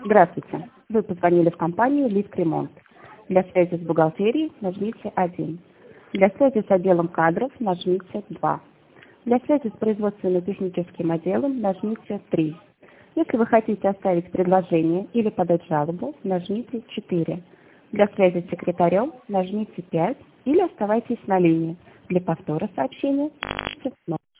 Здравствуйте. Вы позвонили в компанию «Лифт-ремонт». Для связи с бухгалтерией нажмите 1. Для связи с отделом кадров нажмите 2. Для связи с производственно-техническим отделом нажмите 3. Если вы хотите оставить предложение или подать жалобу, нажмите 4. Для связи с секретарем нажмите 5 или оставайтесь на линии. Для повтора сообщения нажмите 0.